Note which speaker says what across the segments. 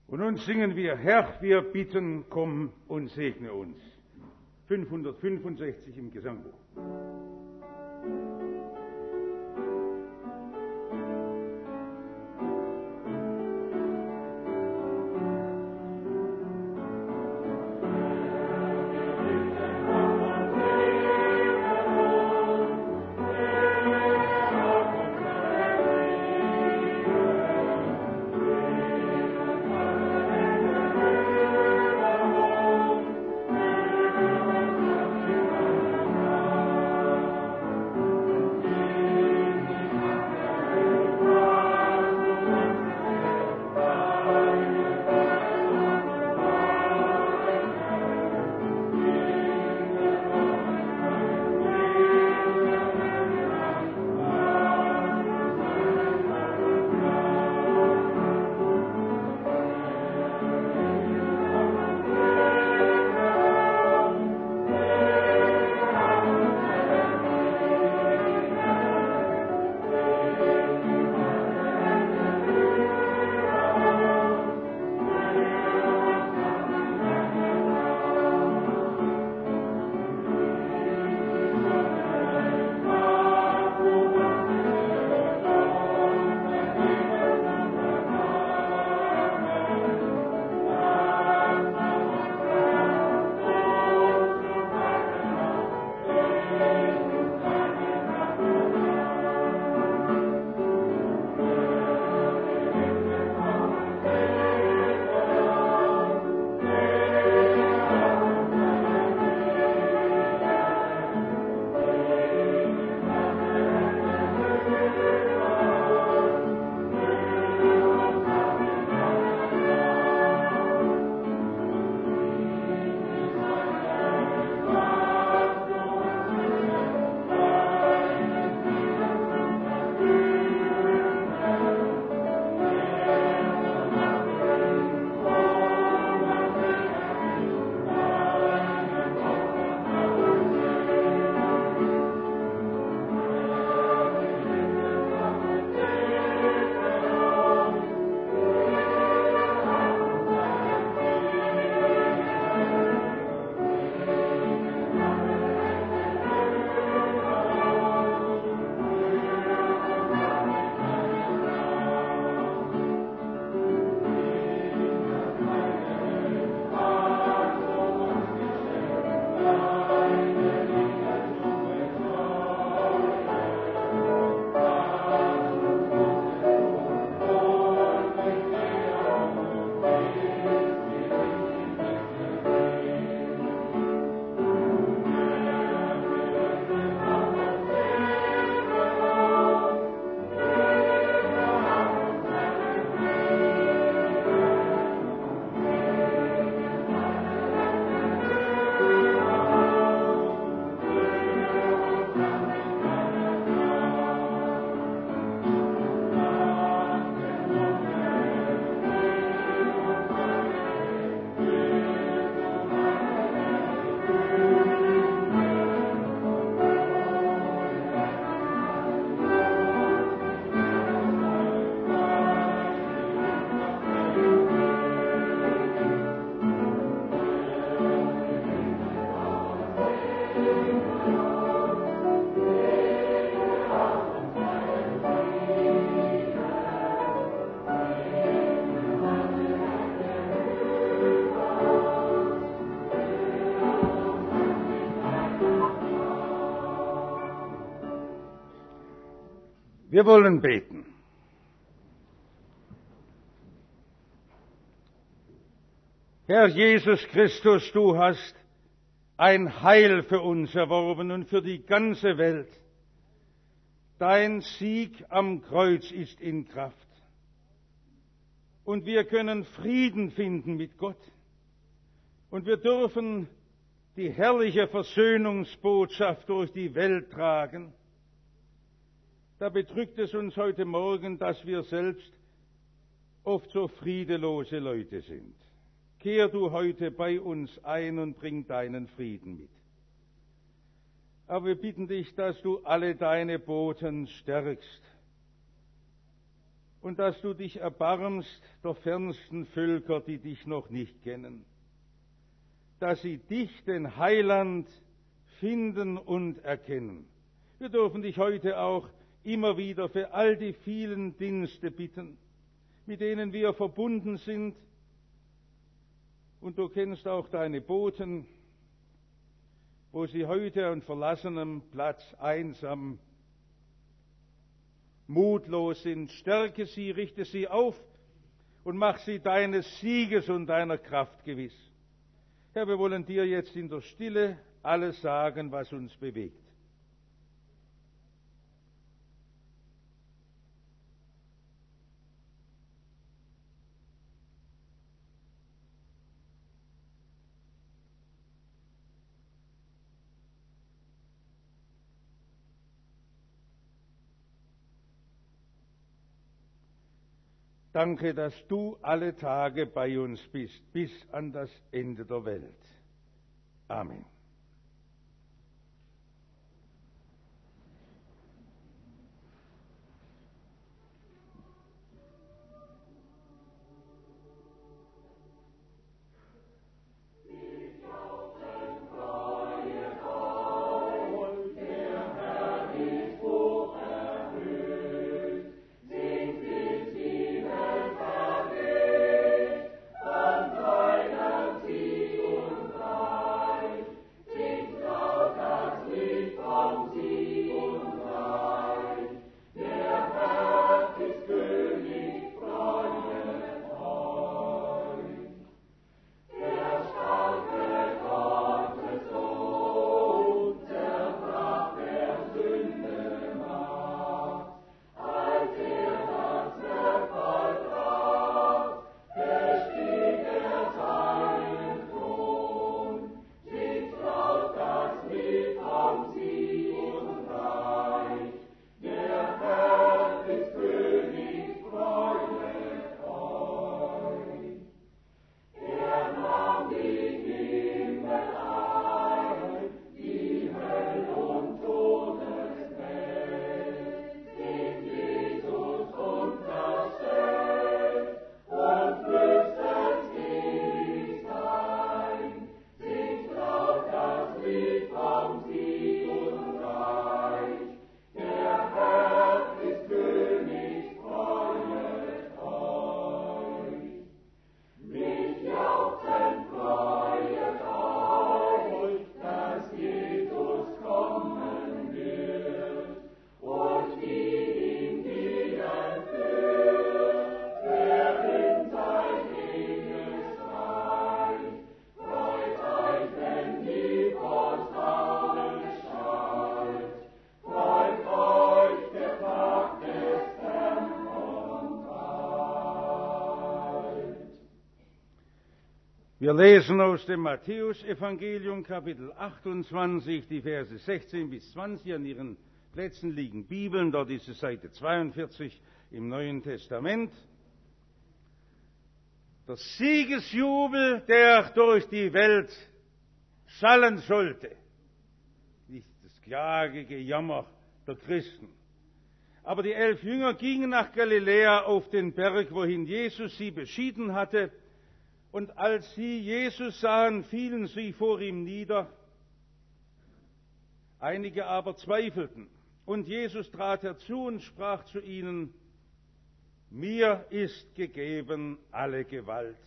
Speaker 1: Und nun singen wir, Herr, wir bitten, komm und segne uns. 565 im Gesangbuch. Wir wollen beten. Herr Jesus Christus, du hast ein Heil für uns erworben und für die ganze Welt. Dein Sieg am Kreuz ist in Kraft. Und wir können Frieden finden mit Gott. Und wir dürfen die herrliche Versöhnungsbotschaft durch die Welt tragen. Da bedrückt es uns heute Morgen, dass wir selbst oft so friedelose Leute sind. Kehr du heute bei uns ein und bring deinen Frieden mit. Aber wir bitten dich, dass du alle deine Boten stärkst, und dass du dich erbarmst der fernsten Völker, die dich noch nicht kennen, dass sie dich, den Heiland, finden und erkennen. Wir dürfen dich heute auch immer wieder für all die vielen Dienste bitten, mit denen wir verbunden sind. Und du kennst auch deine Boten, wo sie heute an verlassenem Platz einsam, mutlos sind. Stärke sie, richte sie auf und mach sie deines Sieges und deiner Kraft gewiss. Herr, wir wollen dir jetzt in der Stille alles sagen, was uns bewegt. Danke, dass du alle Tage bei uns bist, bis an das Ende der Welt. Amen. Wir lesen aus dem Matthäusevangelium, Kapitel 28, die Verse 16 bis 20. An Ihren Plätzen liegen Bibeln, dort ist es Seite 42 im Neuen Testament. Der Siegesjubel, der durch die Welt schallen sollte. Nicht das Klage, Gejammer der Christen. Aber die 11 Jünger gingen nach Galiläa auf den Berg, wohin Jesus sie beschieden hatte. Und als sie Jesus sahen, fielen sie vor ihm nieder. Einige aber zweifelten. Und Jesus trat herzu und sprach zu ihnen: Mir ist gegeben alle Gewalt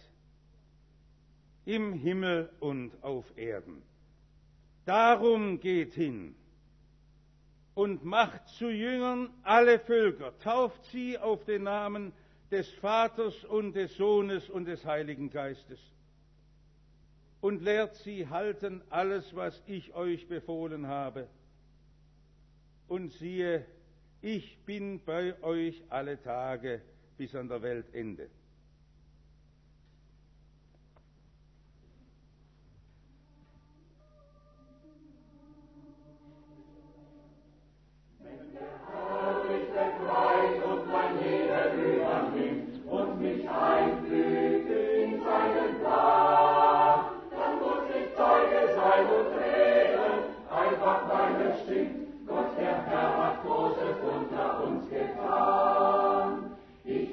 Speaker 1: im Himmel und auf Erden. Darum geht hin und macht zu Jüngern alle Völker, tauft sie auf den Namen des Vaters und des Sohnes und des Heiligen Geistes und lehrt sie halten alles, was ich euch befohlen habe. Und siehe, ich bin bei euch alle Tage bis an der Weltende.
Speaker 2: Gott, der Herr, hat Großes unter uns getan. Ich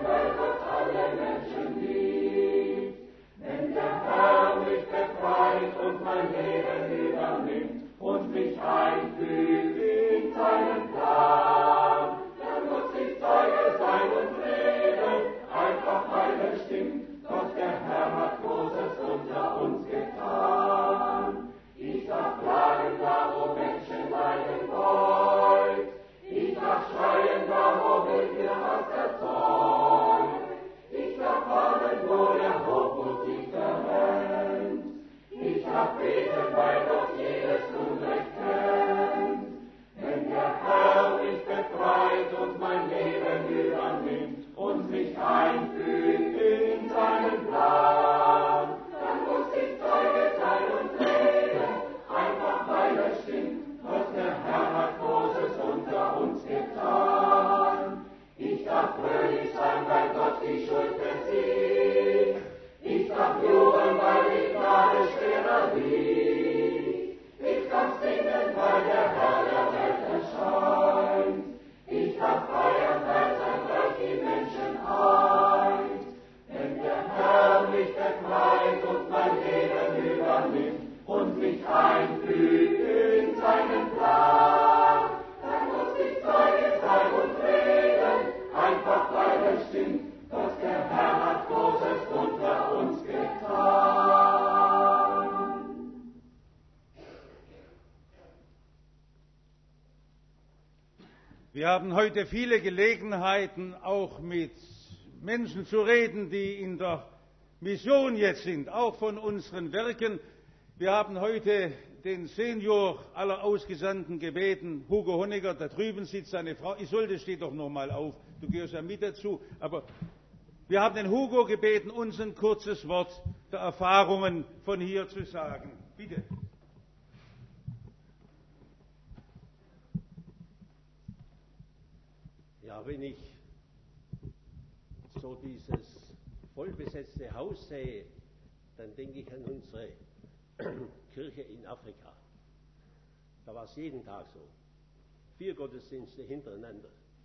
Speaker 2: weil Gott alle Menschen liebt. Wenn der Herr mich befreit und mein Leben übernimmt und mich einfügt in seinen Plan, dann muss ich Zeuge sein und reden, einfach weil es stimmt, Gott der Herr hat Großes unter uns getan. Ich darf klagen, da wo Menschen leiden wollt. Ich darf schreien, da wo Wege Hass erzeugt. Ich darf warnen, wo der Hochmut sich verrennt. Ich darf beten, weil Gott jedes Unrecht kennt. Wenn der Herr mich befreit und mein Leben übernimmt und mich einfügt in seinen Plan, dann muss ich Zeuge sein und reden, einfach weil es stimmt, was der Herr hat Großes unter uns getan. Ich darf fröhlich sein, weil Gott die Schuld besiegt. Ich darf jubeln, weil die Gnade schwerer wiegt. Ich darf singen, weil der Herr der Welt erscheint. Ich darf feiern, weil sein Reich die Menschen eint. Wenn der Herr mich befreit und mein Leben übernimmt und mich einfügt in seinen Plan, dann muss ich Zeuge sein und reden, einfach weil es stimmt, dass der Herr hat Großes unter uns getan.
Speaker 1: Wir haben heute viele Gelegenheiten, auch mit Menschen zu reden, die in der Mission jetzt sind, auch von unseren Werken. Wir haben heute den Senior aller Ausgesandten gebeten, Hugo Honecker, da drüben sitzt seine Frau. Isolde, steh doch noch mal auf, du gehörst ja mit dazu. Aber wir haben den Hugo gebeten, uns ein kurzes Wort der Erfahrungen von hier zu sagen. Bitte.
Speaker 3: Ja, wenn ich so dieses vollbesetzte Haus sehe, dann denke ich an unsere Kirche in Afrika. Da war es jeden Tag so. 4 Gottesdienste hintereinander.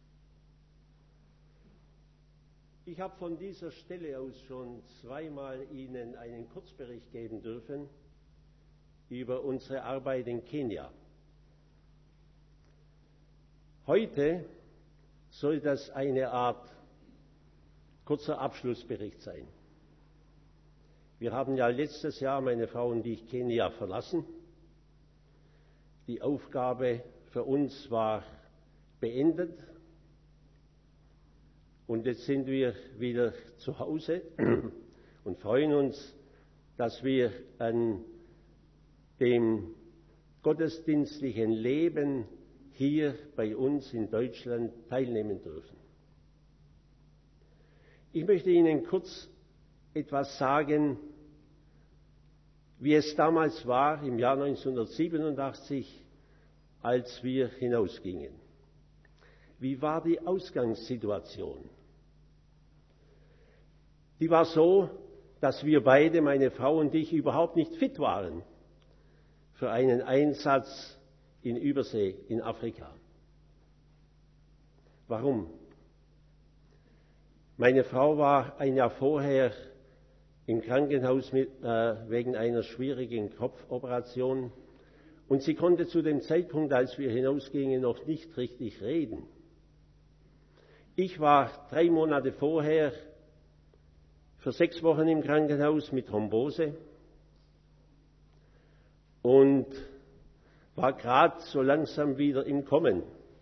Speaker 3: Ich habe von dieser Stelle aus schon zweimal Ihnen einen Kurzbericht geben dürfen über unsere Arbeit in Kenia. Heute soll das eine Art kurzer Abschlussbericht sein. Wir haben ja letztes Jahr, meine Frau und ich, Kenia verlassen. Die Aufgabe für uns war beendet. Und jetzt sind wir wieder zu Hause und freuen uns, dass wir an dem gottesdienstlichen Leben hier bei uns in Deutschland teilnehmen dürfen. Ich möchte Ihnen kurz etwas sagen, wie es damals war, im Jahr 1987, als wir hinausgingen. Wie war die Ausgangssituation? Die war so, dass wir beide, meine Frau und ich, überhaupt nicht fit waren für einen Einsatz in Übersee, in Afrika. Warum? Meine Frau war ein Jahr vorher im Krankenhaus wegen einer schwierigen Kopfoperation und sie konnte zu dem Zeitpunkt, als wir hinausgingen, noch nicht richtig reden. Ich war 3 Monate vorher für 6 Wochen im Krankenhaus mit Thrombose und war gerade so langsam wieder im Kommen,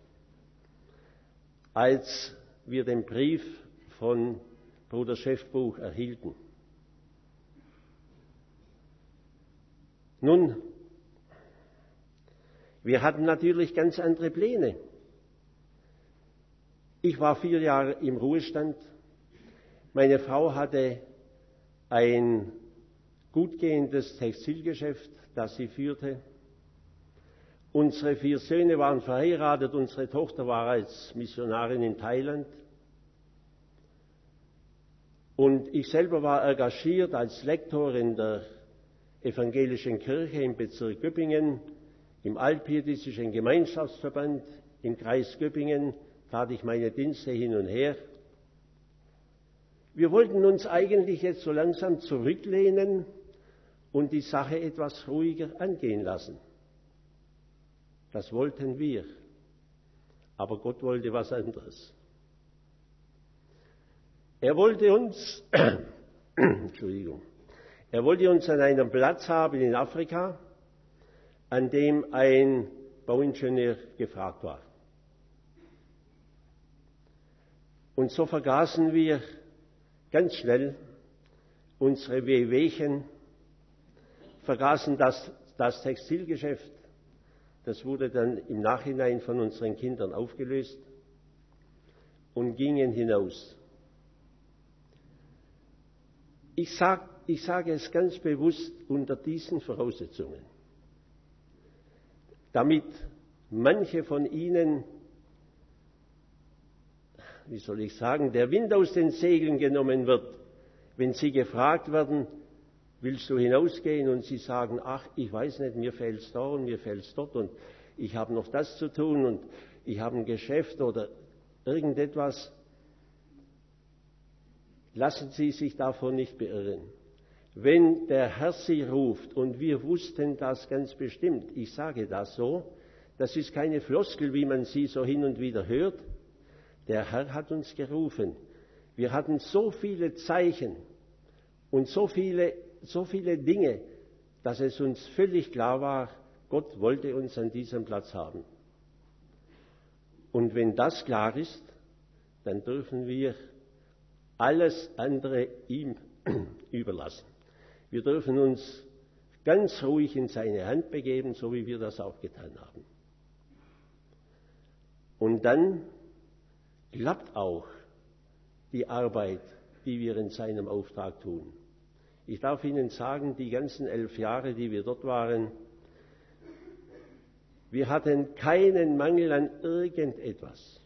Speaker 3: als wir den Brief von Bruder Schäffbuch erhielten. Nun, wir hatten natürlich ganz andere Pläne. Ich war 4 Jahre im Ruhestand. Meine Frau hatte ein gut gehendes Textilgeschäft, das sie führte. Unsere 4 Söhne waren verheiratet, unsere Tochter war als Missionarin in Thailand. Und ich selber war engagiert als Lektor in der evangelischen Kirche im Bezirk Göppingen, im Altpietistischen Gemeinschaftsverband, im Kreis Göppingen tat ich meine Dienste hin und her. Wir wollten uns eigentlich jetzt so langsam zurücklehnen und die Sache etwas ruhiger angehen lassen. Das wollten wir. Aber Gott wollte was anderes. Er wollte uns, er wollte uns an einem Platz haben in Afrika, an dem ein Bauingenieur gefragt war. Und so vergaßen wir ganz schnell unsere Wehwehchen, vergaßen das Textilgeschäft. Das wurde dann im Nachhinein von unseren Kindern aufgelöst und gingen hinaus. Ich sage es ganz bewusst unter diesen Voraussetzungen, damit manche von Ihnen, wie soll ich sagen, der Wind aus den Segeln genommen wird, wenn Sie gefragt werden, willst du hinausgehen? Und Sie sagen, ach, ich weiß nicht, mir fehlt es da und mir fehlt es dort und ich habe noch das zu tun und ich habe ein Geschäft oder irgendetwas. Lassen Sie sich davon nicht beirren. Wenn der Herr Sie ruft, und wir wussten das ganz bestimmt, ich sage das so, das ist keine Floskel, wie man sie so hin und wieder hört, der Herr hat uns gerufen. Wir hatten so viele Zeichen und so viele Dinge, dass es uns völlig klar war, Gott wollte uns an diesem Platz haben. Und wenn das klar ist, dann dürfen wir alles andere ihm überlassen. Wir dürfen uns ganz ruhig in seine Hand begeben, so wie wir das auch getan haben. Und dann klappt auch die Arbeit, die wir in seinem Auftrag tun. Ich darf Ihnen sagen, die ganzen 11 Jahre, die wir dort waren, wir hatten keinen Mangel an irgendetwas.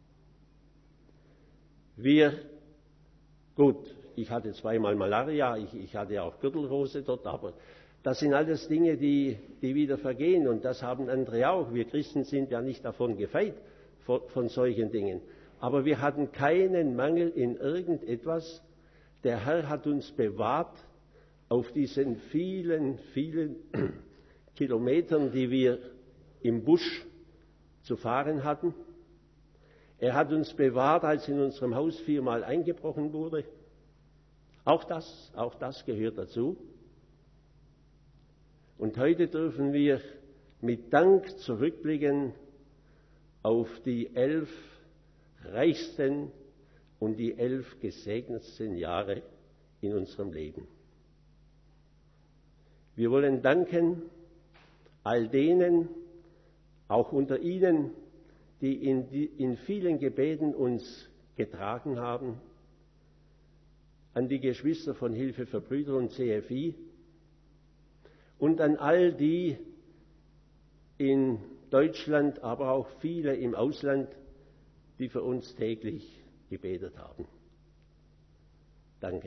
Speaker 3: Gut, ich hatte zweimal Malaria, ich hatte auch Gürtelrose dort, aber das sind alles Dinge, die wieder vergehen und das haben andere auch. Wir Christen sind ja nicht davon gefeit, von solchen Dingen. Aber wir hatten keinen Mangel in irgendetwas. Der Herr hat uns bewahrt auf diesen vielen, vielen Kilometern, die wir im Busch zu fahren hatten. Er hat uns bewahrt, als in unserem Haus 4-mal eingebrochen wurde. Auch das gehört dazu. Und heute dürfen wir mit Dank zurückblicken auf die 11 reichsten und die 11 gesegnetsten Jahre in unserem Leben. Wir wollen danken all denen, auch unter Ihnen, die in vielen Gebeten uns getragen haben, an die Geschwister von Hilfe für Brüder und CFI und an all die in Deutschland, aber auch viele im Ausland, die für uns täglich gebetet haben. Danke.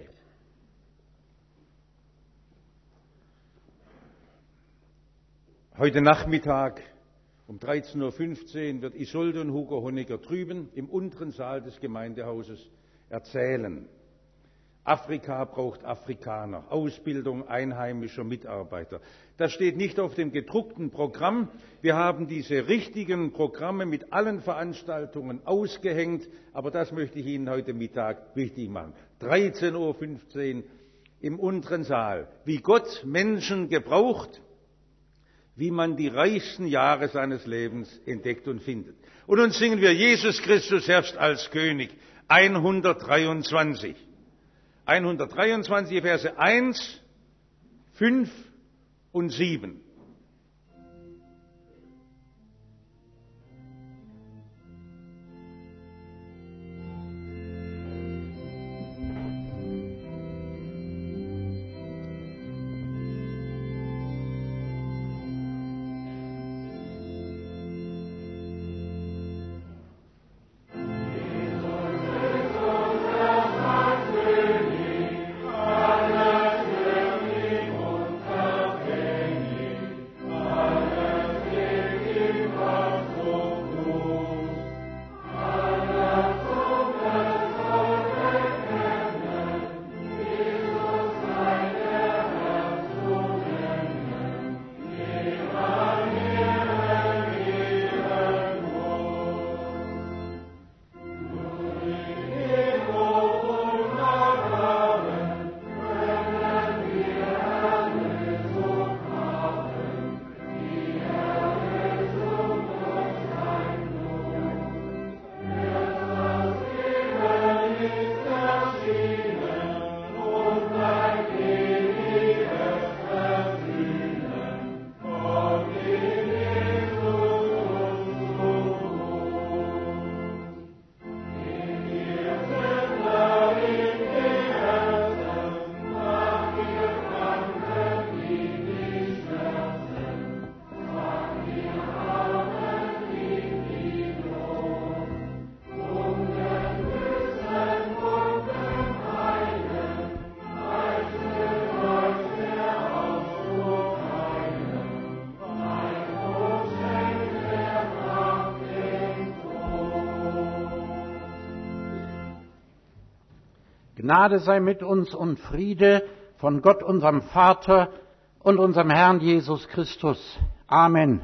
Speaker 1: Heute Nachmittag um 13.15 Uhr wird Isolde und Hugo Honecker drüben im unteren Saal des Gemeindehauses erzählen. Afrika braucht Afrikaner, Ausbildung einheimischer Mitarbeiter. Das steht nicht auf dem gedruckten Programm. Wir haben diese richtigen Programme mit allen Veranstaltungen ausgehängt, aber das möchte ich Ihnen heute Mittag wichtig machen. 13.15 Uhr im unteren Saal. Wie Gott Menschen gebraucht, wie man die reichsten Jahre seines Lebens entdeckt und findet. Und nun singen wir Jesus Christus herrscht als König, 123. 123, Verse 1, 5 und 7.
Speaker 4: Gnade sei mit uns und Friede von Gott, unserem Vater und unserem Herrn Jesus Christus. Amen.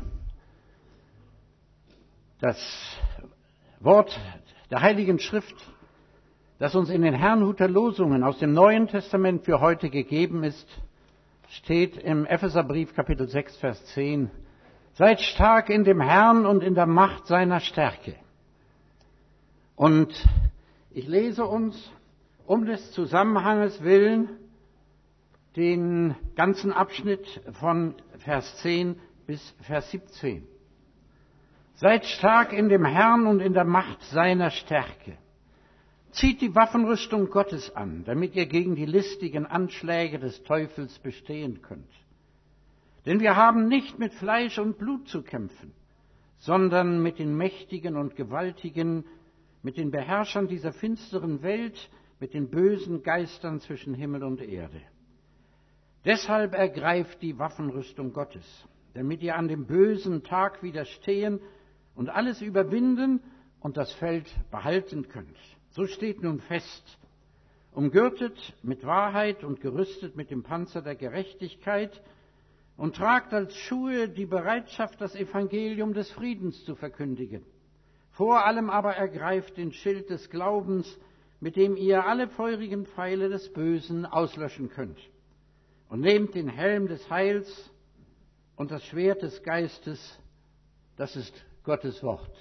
Speaker 4: Das Wort der Heiligen Schrift, das uns in den Herrnhuter Losungen aus dem Neuen Testament für heute gegeben ist, steht im Epheserbrief Kapitel 6, Vers 10. Seid stark in dem Herrn und in der Macht seiner Stärke. Und ich lese uns um des Zusammenhanges willen den ganzen Abschnitt von Vers 10 bis Vers 17. Seid stark in dem Herrn und in der Macht seiner Stärke. Zieht die Waffenrüstung Gottes an, damit ihr gegen die listigen Anschläge des Teufels bestehen könnt. Denn wir haben nicht mit Fleisch und Blut zu kämpfen, sondern mit den Mächtigen und Gewaltigen, mit den Beherrschern dieser finsteren Welt, mit den bösen Geistern zwischen Himmel und Erde. Deshalb ergreift die Waffenrüstung Gottes, damit ihr an dem bösen Tag widerstehen und alles überwinden und das Feld behalten könnt. So steht nun fest, umgürtet mit Wahrheit und gerüstet mit dem Panzer der Gerechtigkeit und tragt als Schuhe die Bereitschaft, das Evangelium des Friedens zu verkündigen. Vor allem aber ergreift den Schild des Glaubens, mit dem ihr alle feurigen Pfeile des Bösen auslöschen könnt. Und nehmt den Helm des Heils und das Schwert des Geistes, das ist Gottes Wort.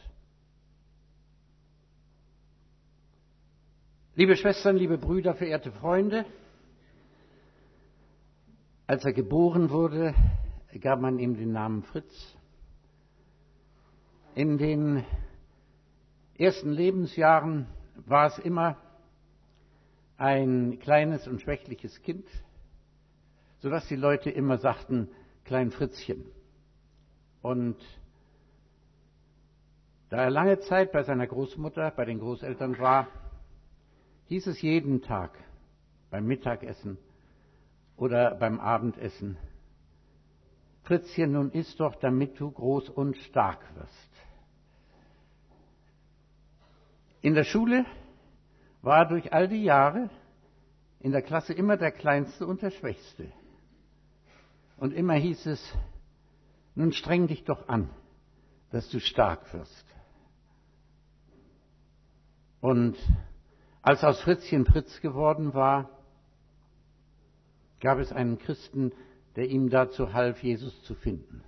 Speaker 4: Liebe Schwestern, liebe Brüder, verehrte Freunde, als er geboren wurde, gab man ihm den Namen Fritz. In den ersten Lebensjahren war es immer ein kleines und schwächliches Kind, sodass die Leute immer sagten, Klein Fritzchen. Und da er lange Zeit bei seiner Großmutter, bei den Großeltern war, hieß es jeden Tag beim Mittagessen oder beim Abendessen, Fritzchen, nun iss doch, damit du groß und stark wirst. In der Schule war er durch all die Jahre in der Klasse immer der Kleinste und der Schwächste. Und immer hieß es, nun streng dich doch an, dass du stark wirst. Und als aus Fritzchen Fritz geworden war, gab es einen Christen, der ihm dazu half, Jesus zu finden.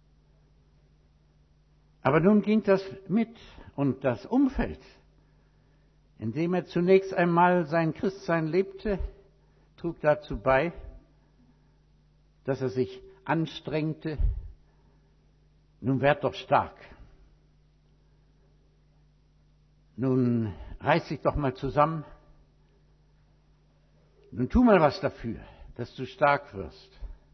Speaker 4: Aber nun ging das mit und das Umfeld, in dem er zunächst einmal sein Christsein lebte, trug dazu bei, dass er sich anstrengte. Nun werd doch stark. Nun reiß dich doch mal zusammen. Nun tu mal was dafür, dass du stark wirst.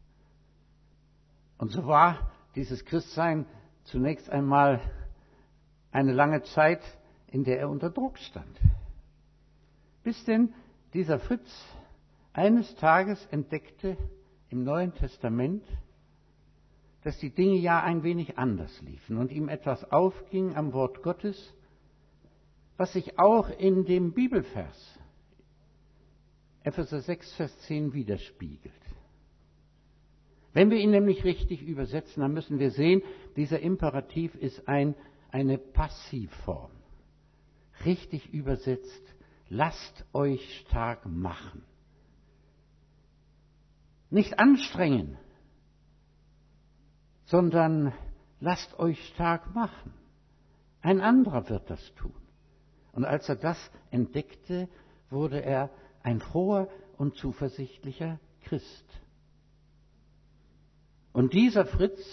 Speaker 4: Und so war dieses Christsein zunächst einmal eine lange Zeit, in der er unter Druck stand. Bis denn dieser Fritz eines Tages entdeckte im Neuen Testament, dass die Dinge ja ein wenig anders liefen und ihm etwas aufging am Wort Gottes, was sich auch in dem Bibelvers Epheser 6, Vers 10 widerspiegelt. Wenn wir ihn nämlich richtig übersetzen, dann müssen wir sehen, dieser Imperativ ist eine Passivform. Richtig übersetzt, lasst euch stark machen. Nicht anstrengen, sondern lasst euch stark machen. Ein anderer wird das tun. Und als er das entdeckte, wurde er ein froher und zuversichtlicher Christ. Und dieser Fritz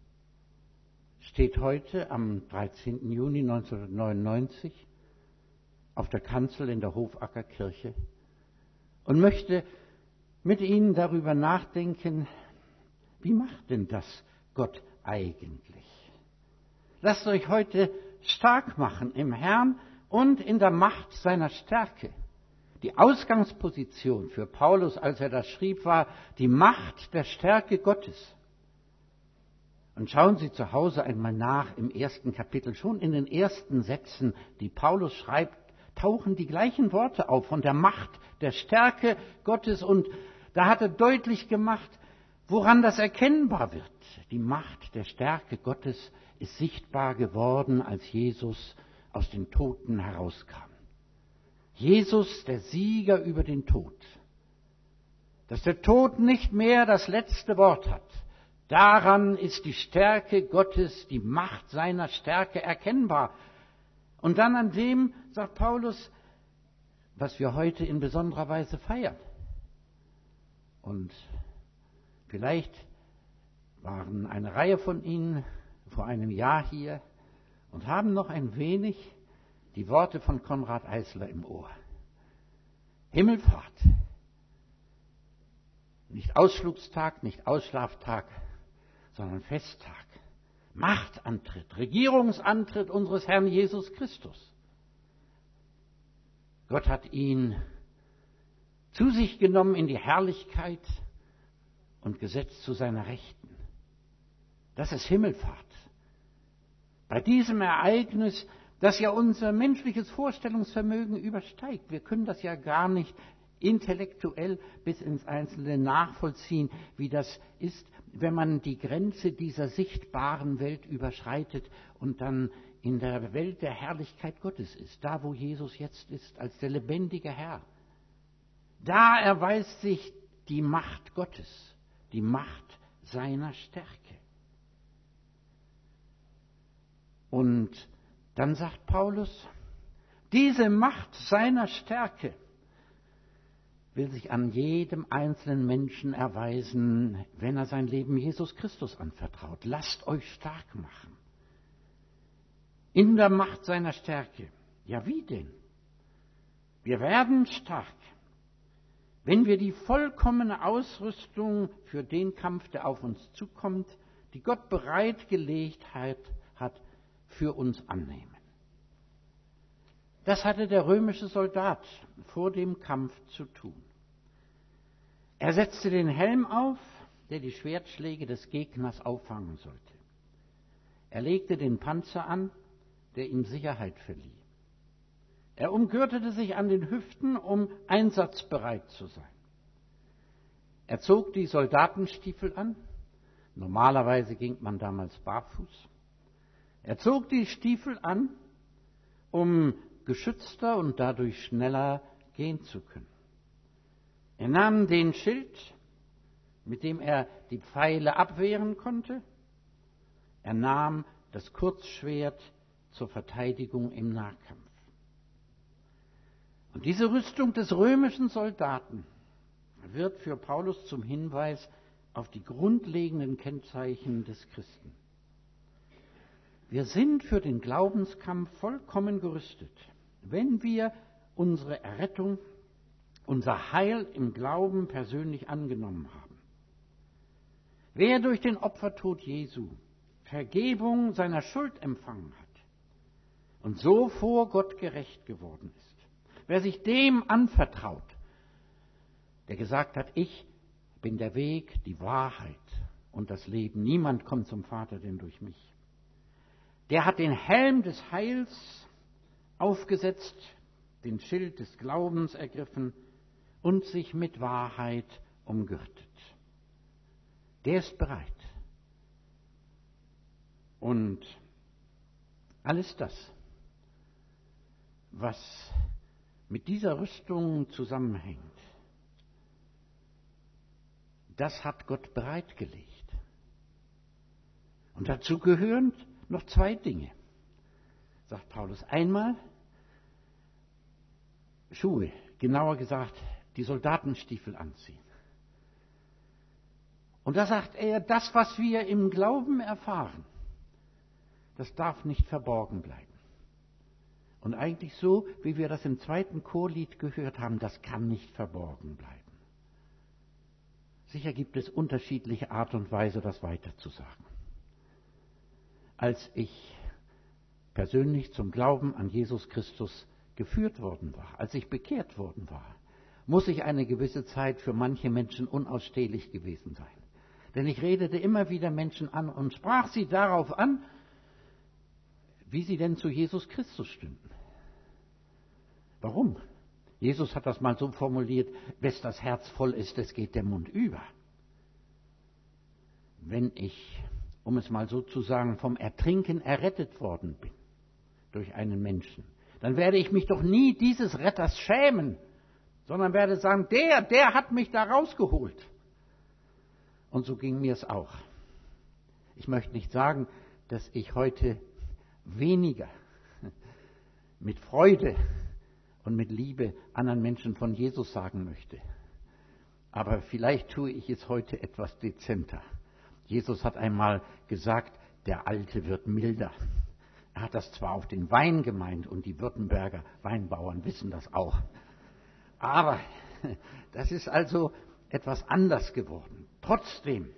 Speaker 4: steht heute am 13. Juni 1999 auf der Kanzel in der Hofackerkirche und möchte mit Ihnen darüber nachdenken, wie macht denn das Gott eigentlich? Lasst euch heute stark machen im Herrn und in der Macht seiner Stärke. Die Ausgangsposition für Paulus, als er das schrieb, war die Macht der Stärke Gottes. Und schauen Sie zu Hause einmal nach im 1. Kapitel, schon in den ersten Sätzen, die Paulus schreibt, tauchen die gleichen Worte auf von der Macht, der Stärke Gottes. Und da hat er deutlich gemacht, woran das erkennbar wird. Die Macht der Stärke Gottes ist sichtbar geworden, als Jesus aus den Toten herauskam. Jesus, der Sieger über den Tod. Dass der Tod nicht mehr das letzte Wort hat. Daran ist die Stärke Gottes, die Macht seiner Stärke erkennbar. Und dann an dem, sagt Paulus, was wir heute in besonderer Weise feiern. Und vielleicht waren eine Reihe von Ihnen vor einem Jahr hier und haben noch ein wenig die Worte von Konrad Eisler im Ohr. Himmelfahrt. Nicht Ausflugstag, nicht Ausschlaftag, sondern Festtag. Machtantritt, Regierungsantritt unseres Herrn Jesus Christus. Gott hat ihn zu sich genommen in die Herrlichkeit und gesetzt zu seiner Rechten. Das ist Himmelfahrt. Bei diesem Ereignis, das ja unser menschliches Vorstellungsvermögen übersteigt. Wir können das ja gar nicht intellektuell bis ins Einzelne nachvollziehen, wie das ist, wenn man die Grenze dieser sichtbaren Welt überschreitet und dann in der Welt der Herrlichkeit Gottes ist, da wo Jesus jetzt ist, als der lebendige Herr. Da erweist sich die Macht Gottes, die Macht seiner Stärke. Und dann sagt Paulus, diese Macht seiner Stärke will sich an jedem einzelnen Menschen erweisen, wenn er sein Leben Jesus Christus anvertraut. Lasst euch stark machen. In der Macht seiner Stärke. Ja, wie denn? Wir werden stark, wenn wir die vollkommene Ausrüstung für den Kampf, der auf uns zukommt, die Gott bereitgelegt hat, für uns annehmen. Das hatte der römische Soldat vor dem Kampf zu tun. Er setzte den Helm auf, der die Schwertschläge des Gegners auffangen sollte. Er legte den Panzer an, der ihm Sicherheit verlieh. Er umgürtete sich an den Hüften, um einsatzbereit zu sein. Er zog die Soldatenstiefel an. Normalerweise ging man damals barfuß. Er zog die Stiefel an, um geschützter und dadurch schneller gehen zu können. Er nahm den Schild, mit dem er die Pfeile abwehren konnte. Er nahm das Kurzschwert zur Verteidigung im Nahkampf. Und diese Rüstung des römischen Soldaten wird für Paulus zum Hinweis auf die grundlegenden Kennzeichen des Christen. Wir sind für den Glaubenskampf vollkommen gerüstet, wenn wir unsere Errettung, unser Heil im Glauben persönlich angenommen haben. Wer durch den Opfertod Jesu Vergebung seiner Schuld empfangen hat und so vor Gott gerecht geworden ist, wer sich dem anvertraut, der gesagt hat, ich bin der Weg, die Wahrheit und das Leben, niemand kommt zum Vater denn durch mich, der hat den Helm des Heils aufgesetzt, den Schild des Glaubens ergriffen und sich mit Wahrheit umgürtet. Der ist bereit. Und alles das, was mit dieser Rüstung zusammenhängt, das hat Gott bereitgelegt. Und dazu gehören noch zwei Dinge, sagt Paulus. Einmal Schuhe, genauer gesagt die Soldatenstiefel anziehen. Und da sagt er, das, was wir im Glauben erfahren, das darf nicht verborgen bleiben. Und eigentlich so, wie wir das im zweiten Chorlied gehört haben, das kann nicht verborgen bleiben. Sicher gibt es unterschiedliche Art und Weise, das weiterzusagen. Als ich persönlich zum Glauben an Jesus Christus geführt worden war, als ich bekehrt worden war, muss ich eine gewisse Zeit für manche Menschen unausstehlich gewesen sein. Denn ich redete immer wieder Menschen an und sprach sie darauf an, wie sie denn zu Jesus Christus stünden. Warum? Jesus hat das mal so formuliert, wes das Herz voll ist, es geht der Mund über. Wenn ich, um es mal so zu sagen, vom Ertrinken errettet worden bin durch einen Menschen, dann werde ich mich doch nie dieses Retters schämen, sondern werde sagen, der hat mich da rausgeholt. Und so ging mir es auch. Ich möchte nicht sagen, dass ich heute weniger mit Freude und mit Liebe anderen Menschen von Jesus sagen möchte. Aber vielleicht tue ich es heute etwas dezenter. Jesus hat einmal gesagt, der Alte wird milder. Er hat das zwar auf den Wein gemeint und die Württemberger Weinbauern wissen das auch. Aber das ist also etwas anders geworden. Trotzdem,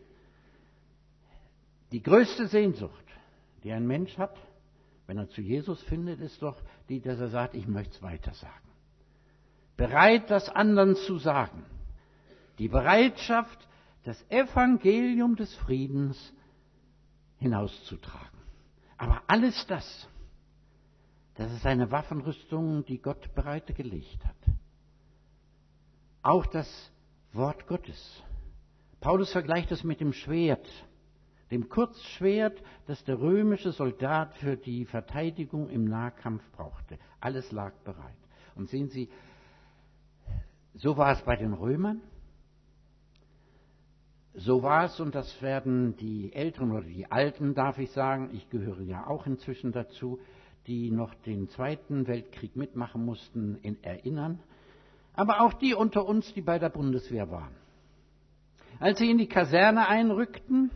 Speaker 4: die größte Sehnsucht, die ein Mensch hat, wenn er zu Jesus findet, ist doch die, dass er sagt, ich möchte es weiter sagen. Bereit, das anderen zu sagen. Die Bereitschaft, das Evangelium des Friedens hinauszutragen. Aber alles das ist eine Waffenrüstung, die Gott bereitgelegt hat. Auch das Wort Gottes. Paulus vergleicht es mit dem Schwert, dem Kurzschwert, das der römische Soldat für die Verteidigung im Nahkampf brauchte. Alles lag bereit. Und sehen Sie, so war es bei den Römern. So war es, und das werden die Älteren oder die Alten, darf ich sagen, ich gehöre ja auch inzwischen dazu, die noch den Zweiten Weltkrieg mitmachen mussten, erinnern. Aber auch die unter uns, die bei der Bundeswehr waren. Als sie in die Kaserne einrückten,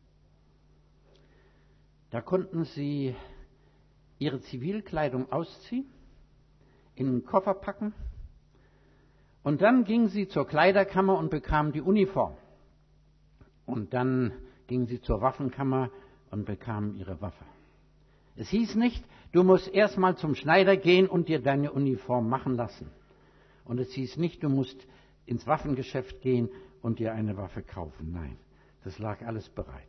Speaker 4: da konnten sie ihre Zivilkleidung ausziehen, in einen Koffer packen und dann gingen sie zur Kleiderkammer und bekamen die Uniform. Und dann gingen sie zur Waffenkammer und bekamen ihre Waffe. Es hieß nicht, du musst erst mal zum Schneider gehen und dir deine Uniform machen lassen. Und es hieß nicht, du musst ins Waffengeschäft gehen und dir eine Waffe kaufen. Nein, das lag alles bereit.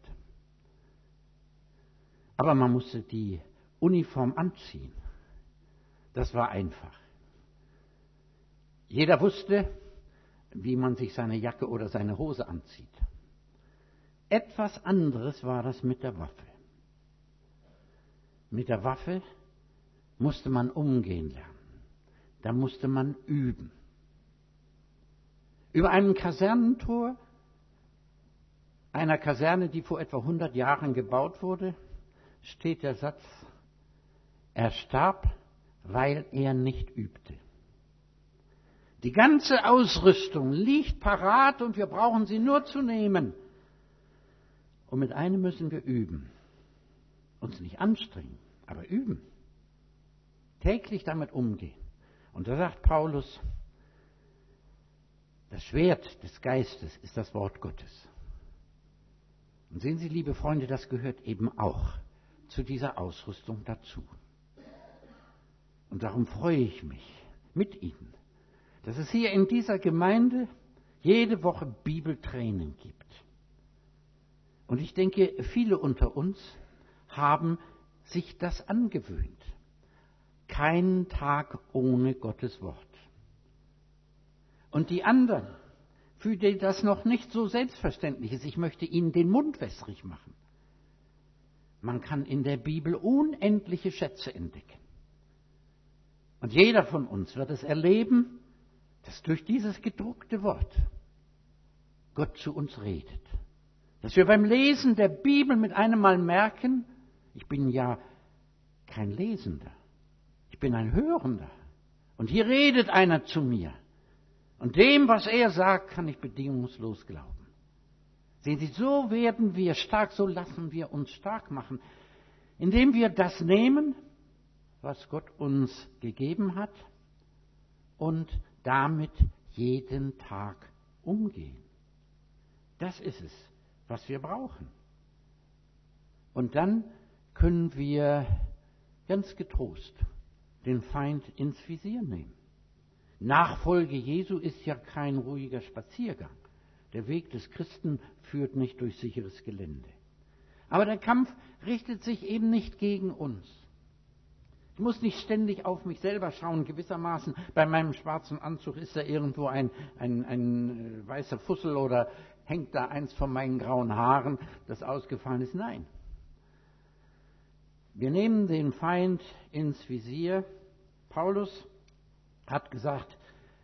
Speaker 4: Aber man musste die Uniform anziehen. Das war einfach. Jeder wusste, wie man sich seine Jacke oder seine Hose anzieht. Etwas anderes war das mit der Waffe. Mit der Waffe musste man umgehen lernen. Da musste man üben. Über einem Kasernentor, einer Kaserne, die vor etwa 100 Jahren gebaut wurde, steht der Satz, er starb, weil er nicht übte. Die ganze Ausrüstung liegt parat und wir brauchen sie nur zu nehmen. Und mit einem müssen wir üben. Uns nicht anstrengen, aber üben. Täglich damit umgehen. Und da sagt Paulus, das Schwert des Geistes ist das Wort Gottes. Und sehen Sie, liebe Freunde, das gehört eben auch zu dieser Ausrüstung dazu. Und darum freue ich mich mit Ihnen, dass es hier in dieser Gemeinde jede Woche Bibeltraining gibt. Und ich denke, viele unter uns haben sich das angewöhnt. Kein Tag ohne Gottes Wort. Und die anderen, für die das noch nicht so selbstverständlich ist, ich möchte ihnen den Mund wässrig machen. Man kann in der Bibel unendliche Schätze entdecken. Und jeder von uns wird es erleben, dass durch dieses gedruckte Wort Gott zu uns redet. Dass wir beim Lesen der Bibel mit einem Mal merken, ich bin ja kein Lesender, ich bin ein Hörender. Und hier redet einer zu mir. Und dem, was er sagt, kann ich bedingungslos glauben. Sehen Sie, so werden wir stark, so lassen wir uns stark machen, indem wir das nehmen, was Gott uns gegeben hat, und damit jeden Tag umgehen. Das ist es, was wir brauchen. Und dann können wir ganz getrost den Feind ins Visier nehmen. Nachfolge Jesu ist ja kein ruhiger Spaziergang. Der Weg des Christen führt nicht durch sicheres Gelände. Aber der Kampf richtet sich eben nicht gegen uns. Ich muss nicht ständig auf mich selber schauen, gewissermaßen. Bei meinem schwarzen Anzug ist da irgendwo ein weißer Fussel oder hängt da eins von meinen grauen Haaren, das ausgefallen ist. Nein. Wir nehmen den Feind ins Visier. Paulus hat gesagt,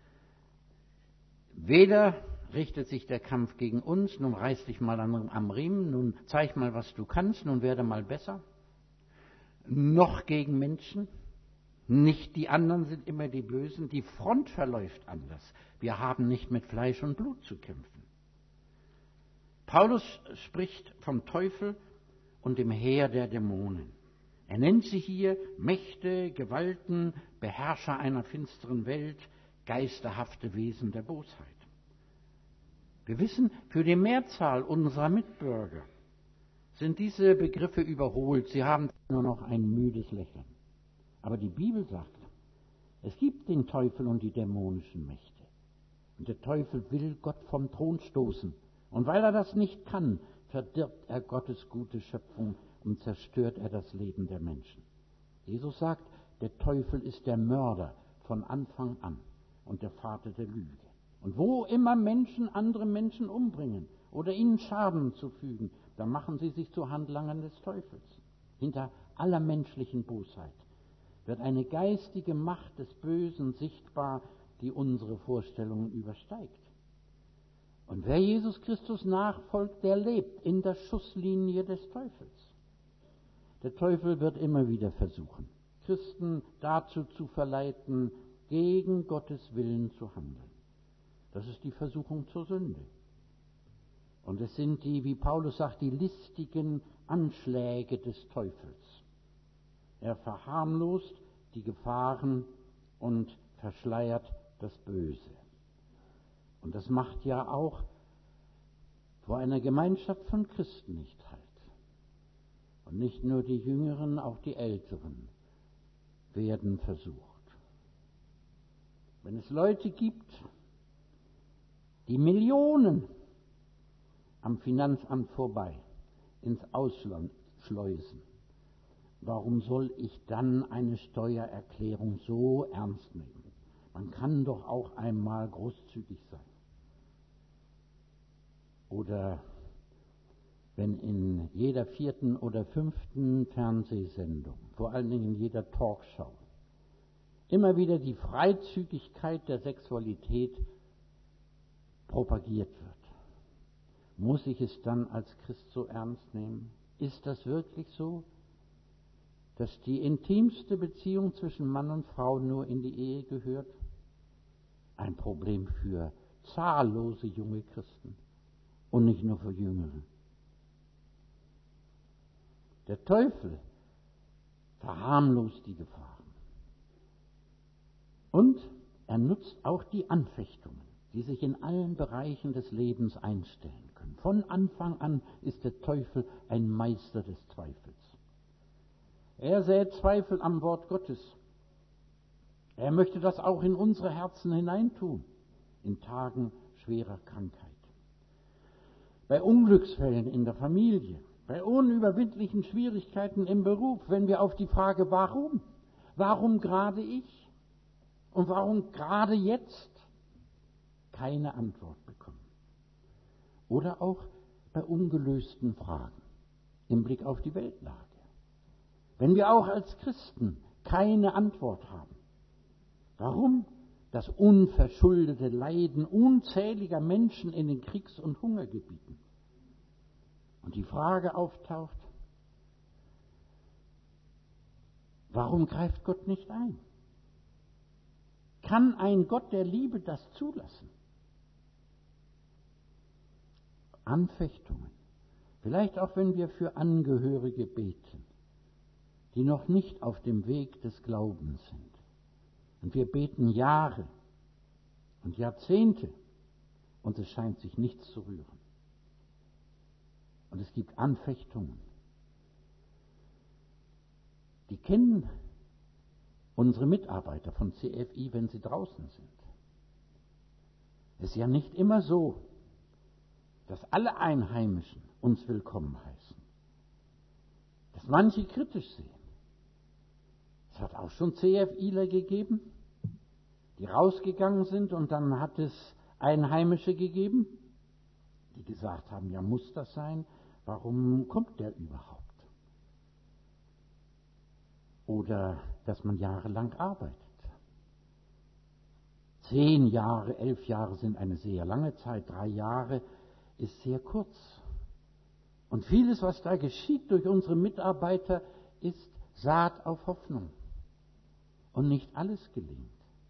Speaker 4: weder richtet sich der Kampf gegen uns, nun reiß dich mal am Riemen, nun zeig mal, was du kannst, nun werde mal besser, noch gegen Menschen, nicht die anderen sind immer die Bösen, die Front verläuft anders. Wir haben nicht mit Fleisch und Blut zu kämpfen. Paulus spricht vom Teufel und dem Heer der Dämonen. Er nennt sie hier Mächte, Gewalten, Beherrscher einer finsteren Welt, geisterhafte Wesen der Bosheit. Wir wissen, für die Mehrzahl unserer Mitbürger sind diese Begriffe überholt. Sie haben nur noch ein müdes Lächeln. Aber die Bibel sagt, es gibt den Teufel und die dämonischen Mächte. Und der Teufel will Gott vom Thron stoßen. Und weil er das nicht kann, verdirbt er Gottes gute Schöpfung und zerstört er das Leben der Menschen. Jesus sagt, der Teufel ist der Mörder von Anfang an und der Vater der Lüge. Und wo immer Menschen andere Menschen umbringen oder ihnen Schaden zufügen, da machen sie sich zu Handlangern des Teufels. Hinter aller menschlichen Bosheit wird eine geistige Macht des Bösen sichtbar, die unsere Vorstellungen übersteigt. Und wer Jesus Christus nachfolgt, der lebt in der Schusslinie des Teufels. Der Teufel wird immer wieder versuchen, Christen dazu zu verleiten, gegen Gottes Willen zu handeln. Das ist die Versuchung zur Sünde. Und es sind die, wie Paulus sagt, die listigen Anschläge des Teufels. Er verharmlost die Gefahren und verschleiert das Böse. Und das macht ja auch vor einer Gemeinschaft von Christen nicht halt. Und nicht nur die Jüngeren, auch die Älteren werden versucht. Wenn es Leute gibt, die Millionen am Finanzamt vorbei ins Ausland schleusen, warum soll ich dann eine Steuererklärung so ernst nehmen? Man kann doch auch einmal großzügig sein. Oder wenn in jeder 4. oder 5. Fernsehsendung, vor allen Dingen in jeder Talkshow, immer wieder die Freizügigkeit der Sexualität propagiert wird. Muss ich es dann als Christ so ernst nehmen? Ist das wirklich so, dass die intimste Beziehung zwischen Mann und Frau nur in die Ehe gehört? Ein Problem für zahllose junge Christen und nicht nur für Jüngere. Der Teufel verharmlost die Gefahren. Und er nutzt auch die Anfechtungen, die sich in allen Bereichen des Lebens einstellen können. Von Anfang an ist der Teufel ein Meister des Zweifels. Er sät Zweifel am Wort Gottes. Er möchte das auch in unsere Herzen hineintun, in Tagen schwerer Krankheit. Bei Unglücksfällen in der Familie, bei unüberwindlichen Schwierigkeiten im Beruf, wenn wir auf die Frage, warum gerade ich und warum gerade jetzt, keine Antwort bekommen. Oder auch bei ungelösten Fragen im Blick auf die Weltlage. Wenn wir auch als Christen keine Antwort haben, warum das unverschuldete Leiden unzähliger Menschen in den Kriegs- und Hungergebieten? Und die Frage auftaucht, warum greift Gott nicht ein? Kann ein Gott der Liebe das zulassen? Anfechtungen, vielleicht auch wenn wir für Angehörige beten, die noch nicht auf dem Weg des Glaubens sind. Und wir beten Jahre und Jahrzehnte und es scheint sich nichts zu rühren. Und es gibt Anfechtungen. Die kennen unsere Mitarbeiter von CFI, wenn sie draußen sind. Es ist ja nicht immer so, dass alle Einheimischen uns willkommen heißen. Dass manche kritisch sehen. Es hat auch schon CFIler gegeben, die rausgegangen sind, und dann hat es Einheimische gegeben, die gesagt haben, ja, muss das sein? Warum kommt der überhaupt? Oder dass man jahrelang arbeitet. 10 Jahre, 11 Jahre sind eine sehr lange Zeit, 3 Jahre ist sehr kurz. Und vieles, was da geschieht durch unsere Mitarbeiter, ist Saat auf Hoffnung. Und nicht alles gelingt.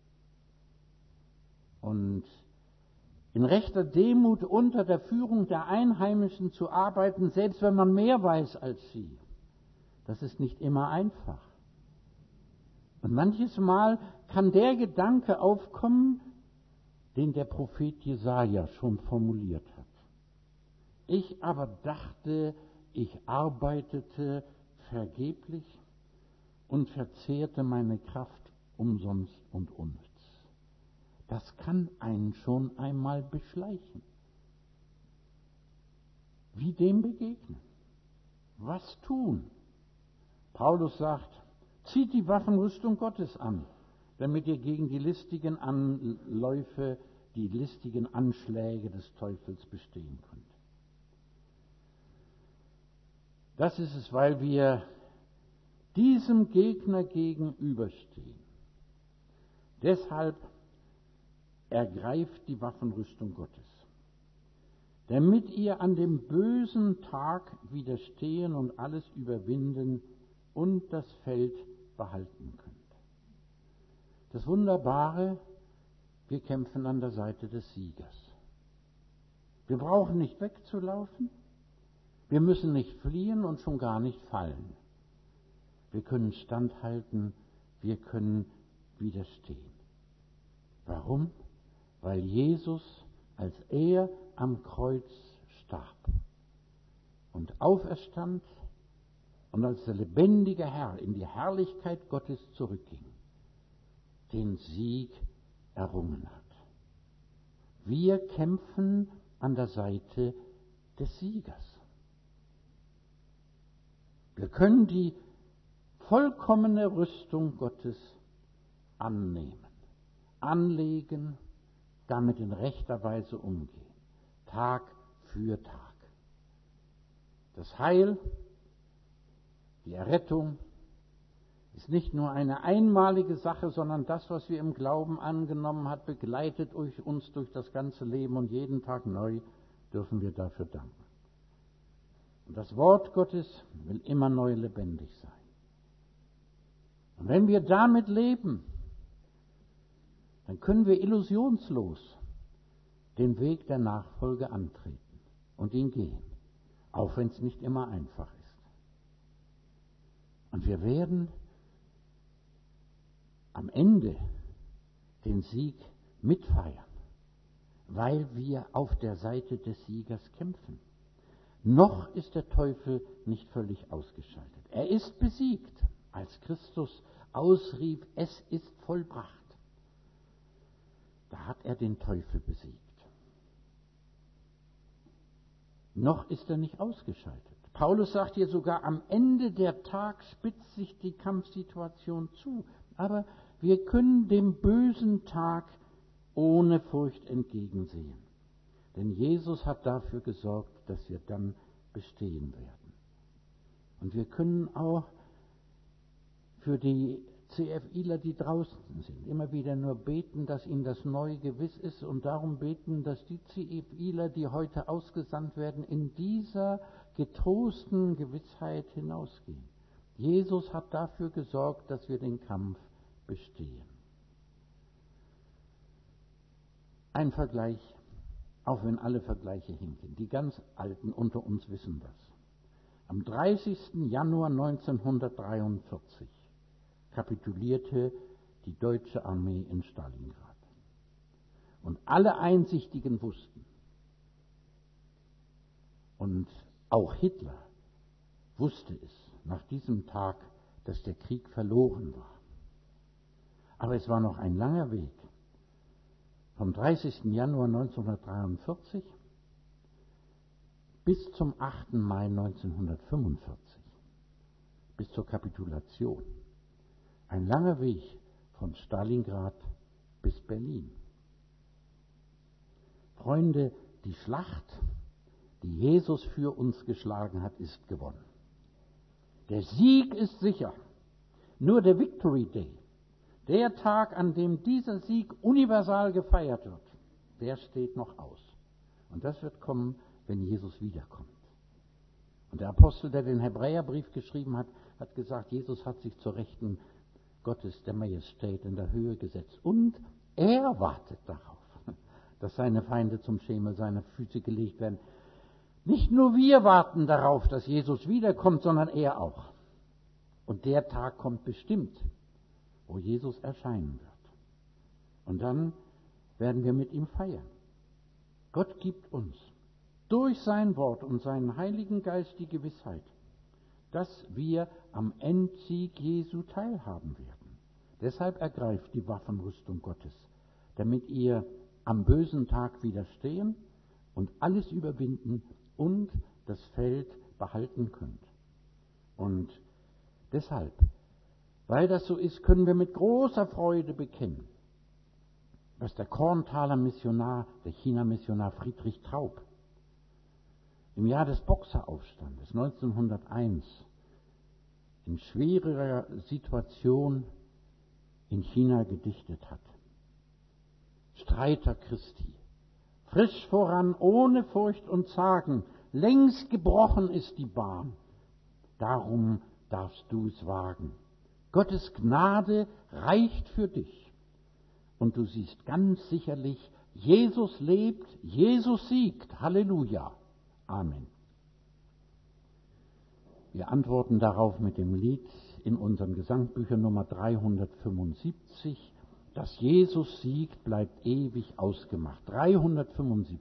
Speaker 4: Und in rechter Demut unter der Führung der Einheimischen zu arbeiten, selbst wenn man mehr weiß als sie, das ist nicht immer einfach. Und manches Mal kann der Gedanke aufkommen, den der Prophet Jesaja schon formuliert hat. Ich aber dachte, ich arbeitete vergeblich und verzehrte meine Kraft umsonst und unnütz. Das kann einen schon einmal beschleichen. Wie dem begegnen? Was tun? Paulus sagt, zieht die Waffenrüstung Gottes an, damit ihr gegen die listigen Anläufe, die listigen Anschläge des Teufels bestehen könnt. Das ist es, weil wir diesem Gegner gegenüberstehen. Deshalb ergreift die Waffenrüstung Gottes, damit ihr an dem bösen Tag widerstehen und alles überwinden und das Feld behalten könnt. Das Wunderbare, wir kämpfen an der Seite des Siegers. Wir brauchen nicht wegzulaufen, wir müssen nicht fliehen und schon gar nicht fallen. Wir können standhalten, wir können widerstehen. Warum? Weil Jesus, als er am Kreuz starb und auferstand und als der lebendige Herr in die Herrlichkeit Gottes zurückging, den Sieg errungen hat. Wir kämpfen an der Seite des Siegers. Wir können die vollkommene Rüstung Gottes annehmen, anlegen, damit in rechter Weise umgehen, Tag für Tag. Das Heil, die Errettung ist nicht nur eine einmalige Sache, sondern das, was wir im Glauben angenommen haben, begleitet uns durch das ganze Leben, und jeden Tag neu dürfen wir dafür danken. Und das Wort Gottes will immer neu lebendig sein. Und wenn wir damit leben, dann können wir illusionslos den Weg der Nachfolge antreten und ihn gehen, auch wenn es nicht immer einfach ist. Und wir werden am Ende den Sieg mitfeiern, weil wir auf der Seite des Siegers kämpfen. Noch ist der Teufel nicht völlig ausgeschaltet. Er ist besiegt, als Christus ausrief, es ist vollbracht. Da hat er den Teufel besiegt. Noch ist er nicht ausgeschaltet. Paulus sagt hier sogar, am Ende der Tag spitzt sich die Kampfsituation zu. Aber wir können dem bösen Tag ohne Furcht entgegensehen. Denn Jesus hat dafür gesorgt, dass wir dann bestehen werden. Und wir können auch für die CFIler, die draußen sind, immer wieder nur beten, dass ihnen das neu gewiss ist, und darum beten, dass die CFIler, die heute ausgesandt werden, in dieser getrosten Gewissheit hinausgehen. Jesus hat dafür gesorgt, dass wir den Kampf bestehen. Ein Vergleich, auch wenn alle Vergleiche hinken. Die ganz Alten unter uns wissen das. Am 30. Januar 1943 kapitulierte die deutsche Armee in Stalingrad. Und alle Einsichtigen wussten, und auch Hitler wusste es nach diesem Tag, dass der Krieg verloren war. Aber es war noch ein langer Weg. Vom 30. Januar 1943 bis zum 8. Mai 1945, bis zur Kapitulation. Ein langer Weg von Stalingrad bis Berlin. Freunde, die Schlacht, die Jesus für uns geschlagen hat, ist gewonnen. Der Sieg ist sicher. Nur der Victory Day, der Tag, an dem dieser Sieg universal gefeiert wird, der steht noch aus. Und das wird kommen, wenn Jesus wiederkommt. Und der Apostel, der den Hebräerbrief geschrieben hat, hat gesagt, Jesus hat sich zur Rechten Gottes, der Majestät, in der Höhe gesetzt. Und er wartet darauf, dass seine Feinde zum Schemel seiner Füße gelegt werden. Nicht nur wir warten darauf, dass Jesus wiederkommt, sondern er auch. Und der Tag kommt bestimmt, wo Jesus erscheinen wird. Und dann werden wir mit ihm feiern. Gott gibt uns durch sein Wort und seinen Heiligen Geist die Gewissheit, dass wir am Endsieg Jesu teilhaben werden. Deshalb ergreift die Waffenrüstung Gottes, damit ihr am bösen Tag widerstehen und alles überwinden und das Feld behalten könnt. Und deshalb, weil das so ist, können wir mit großer Freude bekennen, was der Korntaler Missionar, der China-Missionar Friedrich Traub, im Jahr des Boxeraufstandes 1901 in schwerer Situation in China gedichtet hat. Streiter Christi, frisch voran, ohne Furcht und Zagen, längst gebrochen ist die Bahn, darum darfst du es wagen. Gottes Gnade reicht für dich und du siehst ganz sicherlich, Jesus lebt, Jesus siegt, Halleluja, Amen. Wir antworten darauf mit dem Lied in unseren Gesangbüchern Nummer 375, dass Jesus siegt, bleibt ewig ausgemacht. 375.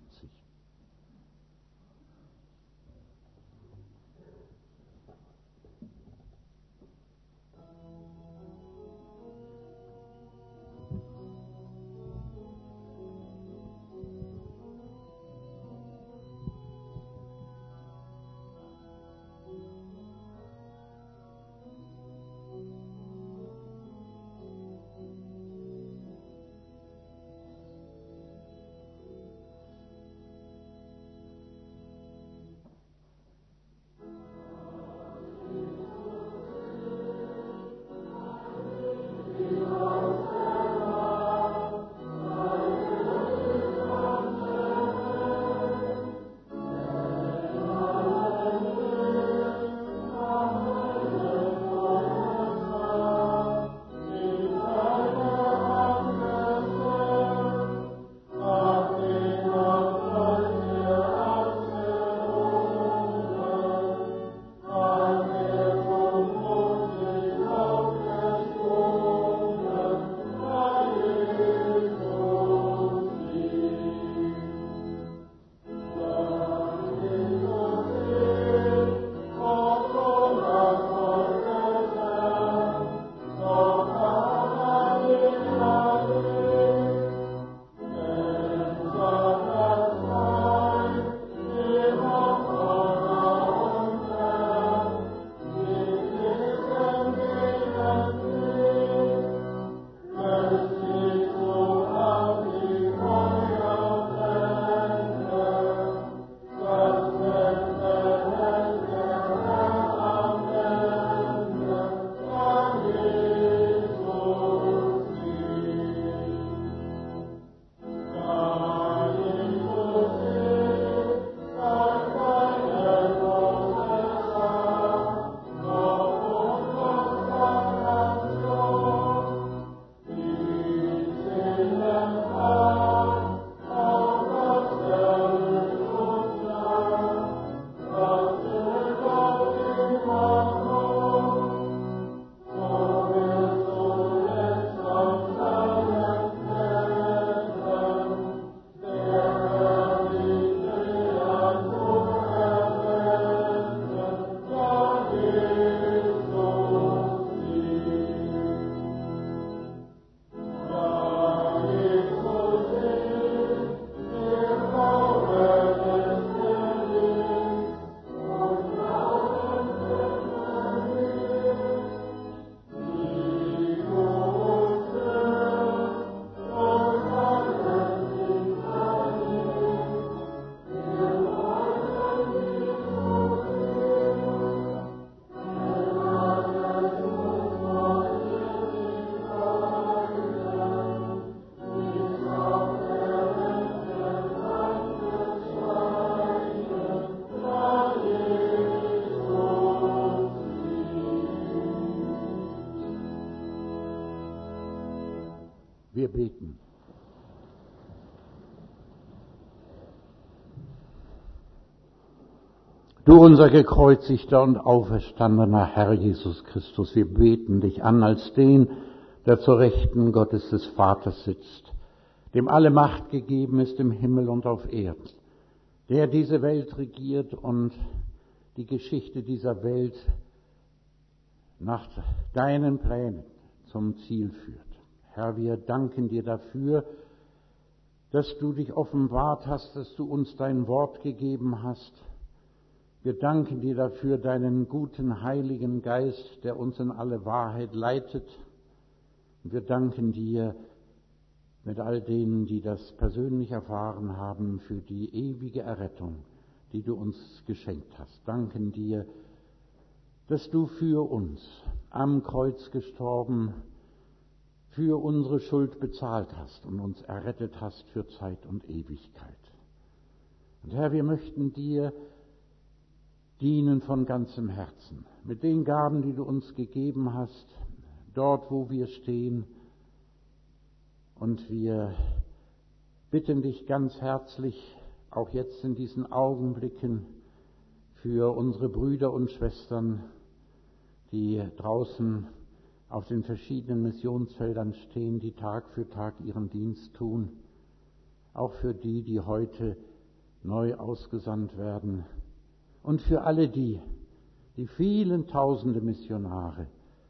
Speaker 4: Wir beten. Du, unser gekreuzigter und auferstandener Herr Jesus Christus, wir beten dich an als den, der zur Rechten Gottes des Vaters sitzt, dem alle Macht gegeben ist im Himmel und auf Erden, der diese Welt regiert und die Geschichte dieser Welt nach deinen Plänen zum Ziel führt. Herr, wir danken dir dafür, dass du dich offenbart hast, dass du uns dein Wort gegeben hast. Wir danken dir dafür, deinen guten Heiligen Geist, der uns in alle Wahrheit leitet. Und wir danken dir mit all denen, die das persönlich erfahren haben, für die ewige Errettung, die du uns geschenkt hast. Danken dir, dass du für uns am Kreuz gestorben, für unsere Schuld bezahlt hast und uns errettet hast für Zeit und Ewigkeit. Und Herr, wir möchten dir dienen von ganzem Herzen, mit den Gaben, die du uns gegeben hast, dort, wo wir stehen. Und wir bitten dich ganz herzlich, auch jetzt in diesen Augenblicken, für unsere Brüder und Schwestern, die draußen auf den verschiedenen Missionsfeldern stehen, die Tag für Tag ihren Dienst tun, auch für die, die heute neu ausgesandt werden, und für alle die vielen tausende Missionare,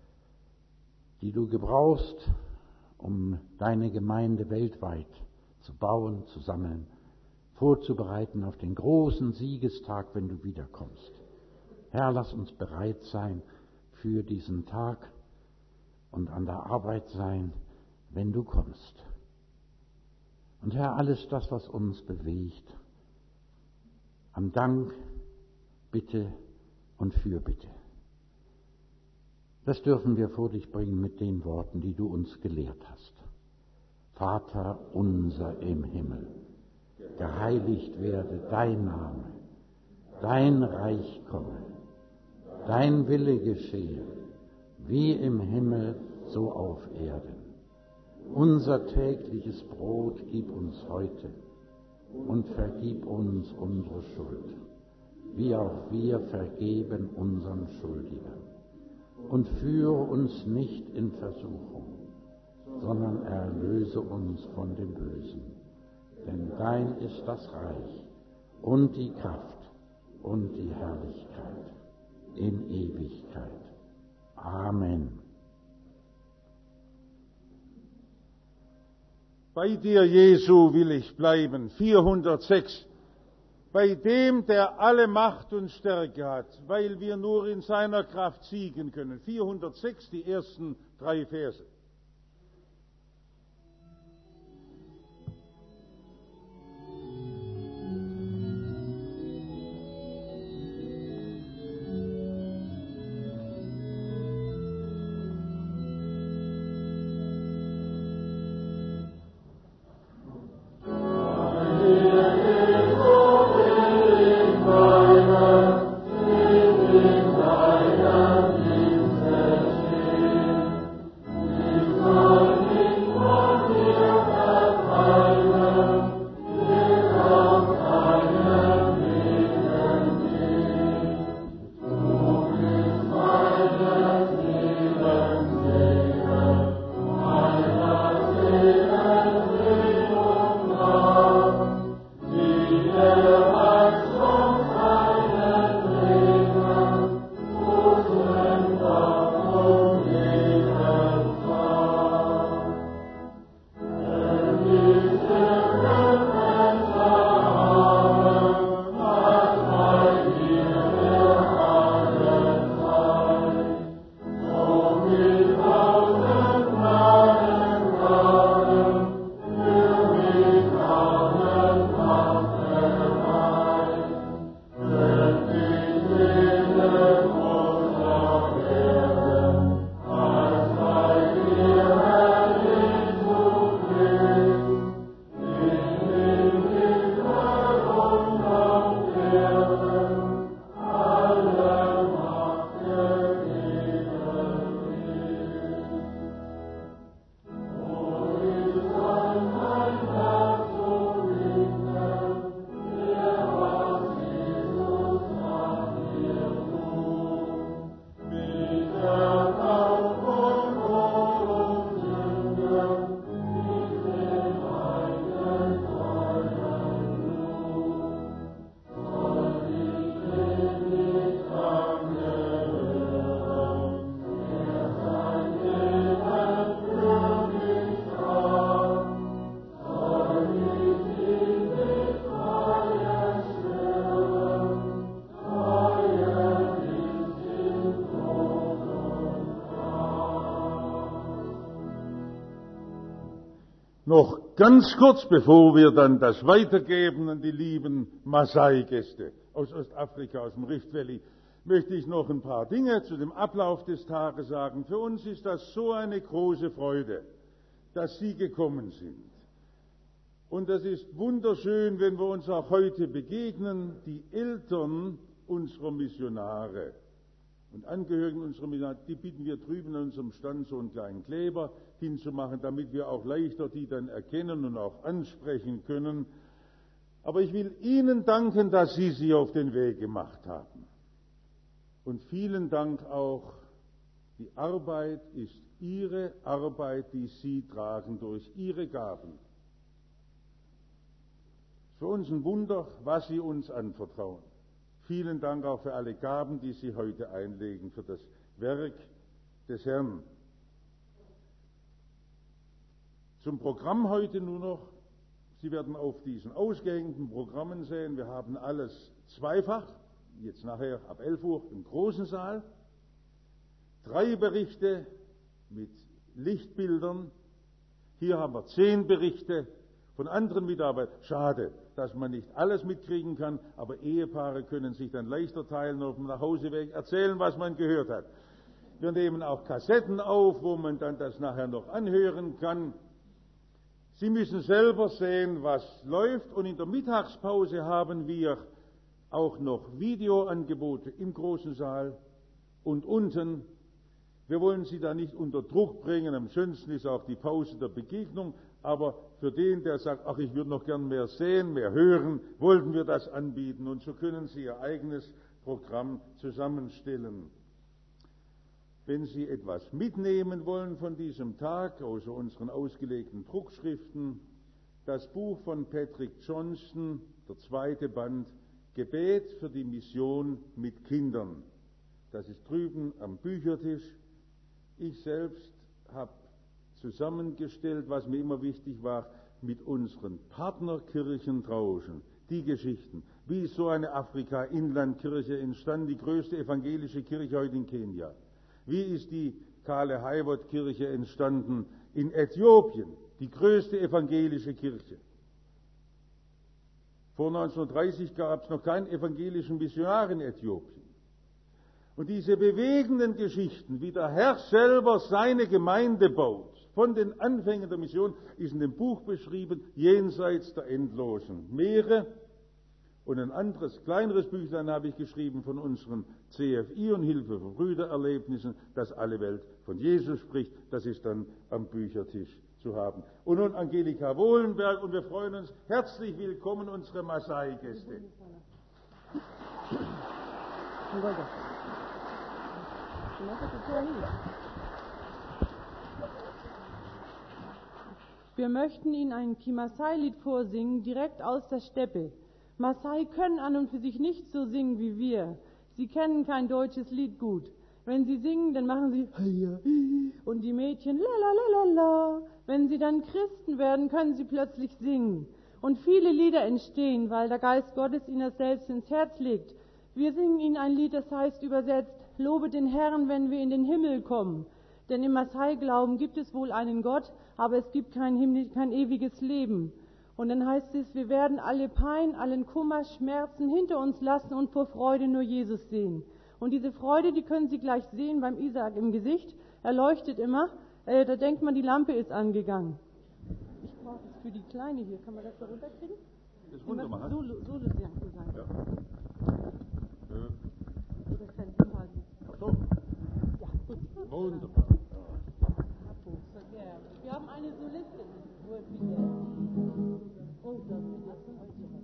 Speaker 4: die du gebrauchst, um deine Gemeinde weltweit zu bauen, zu sammeln, vorzubereiten auf den großen Siegestag, wenn du wiederkommst. Herr, lass uns bereit sein für diesen Tag und an der Arbeit sein, wenn du kommst. Und Herr, alles das, was uns bewegt, an Dank, Bitte und Fürbitte, das dürfen wir vor dich bringen mit den Worten, die du uns gelehrt hast. Vater unser im Himmel, geheiligt werde dein Name, dein Reich komme, dein Wille geschehe, wie im Himmel, so auf Erden. Unser tägliches Brot gib uns heute und vergib uns unsere Schuld, wie auch wir vergeben unseren Schuldigern. Und führe uns nicht in Versuchung, sondern erlöse uns von dem Bösen. Denn dein ist das Reich und die Kraft und die Herrlichkeit in Ewigkeit. Amen.
Speaker 1: Bei dir, Jesu, will ich bleiben. 406. Bei dem, der alle Macht und Stärke hat, weil wir nur in seiner Kraft siegen können. 406, die ersten 3 Verse.
Speaker 2: Amen.
Speaker 1: Noch ganz kurz, bevor wir dann das weitergeben an die lieben Maasai-Gäste aus Ostafrika, aus dem Rift Valley, möchte ich noch ein paar Dinge zu dem Ablauf des Tages sagen. Für uns ist das so eine große Freude, dass Sie gekommen sind. Und das ist wunderschön, wenn wir uns auch heute begegnen, die Eltern unserer Missionare und Angehörigen unserer Missionare, die bitten wir drüben an unserem Stand so einen kleinen Kleber hinzumachen, damit wir auch leichter die dann erkennen und auch ansprechen können. Aber ich will Ihnen danken, dass Sie sich auf den Weg gemacht haben. Und vielen Dank auch, die Arbeit ist Ihre Arbeit, die Sie tragen durch Ihre Gaben. Für uns ein Wunder, was Sie uns anvertrauen. Vielen Dank auch für alle Gaben, die Sie heute einlegen für das Werk des Herrn. Zum Programm heute nur noch. Sie werden auf diesen ausgehängten Programmen sehen, wir haben alles zweifach, jetzt nachher ab 11 Uhr im großen Saal. 3 Berichte mit Lichtbildern. Hier haben wir 10 Berichte von anderen Mitarbeitern. Schade, dass man nicht alles mitkriegen kann, aber Ehepaare können sich dann leichter teilen auf dem Nachhauseweg, erzählen, was man gehört hat. Wir nehmen auch Kassetten auf, wo man dann das nachher noch anhören kann. Sie müssen selber sehen, was läuft, und in der Mittagspause haben wir auch noch Videoangebote im großen Saal und unten. Wir wollen Sie da nicht unter Druck bringen, am schönsten ist auch die Pause der Begegnung, aber für den, der sagt, ach, ich würde noch gern mehr sehen, mehr hören, wollten wir das anbieten, und so können Sie Ihr eigenes Programm zusammenstellen. Wenn Sie etwas mitnehmen wollen von diesem Tag, außer unseren ausgelegten Druckschriften, das Buch von Patrick Johnson, der 2. Band, Gebet für die Mission mit Kindern. Das ist drüben am Büchertisch. Ich selbst habe zusammengestellt, was mir immer wichtig war, mit unseren Partnerkirchen draußen, die Geschichten. Wie ist so eine Afrika-Inlandkirche entstanden, die größte evangelische Kirche heute in Kenia? Wie ist die Kale-Heiwot-Kirche entstanden in Äthiopien, die größte evangelische Kirche? Vor 1930 gab es noch keinen evangelischen Missionar in Äthiopien. Und diese bewegenden Geschichten, wie der Herr selber seine Gemeinde baut, von den Anfängen der Mission, ist in dem Buch beschrieben, jenseits der endlosen Meere. Und ein anderes, kleineres Büchlein habe ich geschrieben von unseren CFI und Hilfe für Brüdererlebnissen, das alle Welt von Jesus spricht. Das ist dann am Büchertisch zu haben. Und nun Angelika Wohlenberg, und wir freuen uns. Herzlich willkommen, unsere Maasai-Gäste.
Speaker 5: Wir möchten Ihnen ein Kimasai-Lied vorsingen, direkt aus der Steppe. Maasai können an und für sich nicht so singen wie wir. Sie kennen kein deutsches Lied gut. Wenn sie singen, dann machen sie und die Mädchen la la la la la. Wenn sie dann Christen werden, können sie plötzlich singen. Und viele Lieder entstehen, weil der Geist Gottes ihnen das selbst ins Herz legt. Wir singen Ihnen ein Lied, das heißt übersetzt, lobe den Herrn, wenn wir in den Himmel kommen. Denn im Maasai-Glauben gibt es wohl einen Gott, aber es gibt kein ewiges Leben. Und dann heißt es, wir werden alle Pein, allen Kummer, Schmerzen hinter uns lassen und vor Freude nur Jesus sehen. Und diese Freude, die können Sie gleich sehen beim Isaak im Gesicht. Er leuchtet immer. Da denkt man, die Lampe ist angegangen. Ich brauche es für die Kleine hier. Kann man das da runterkriegen?
Speaker 1: Das ist wunderbar.
Speaker 5: Solo-Gesang.
Speaker 1: Ja.
Speaker 5: Oder kann ich hinhalten?
Speaker 1: Ach so.
Speaker 5: Ja, gut.
Speaker 1: Wunderbar.
Speaker 5: Wir haben eine Solistin. Oh, das ist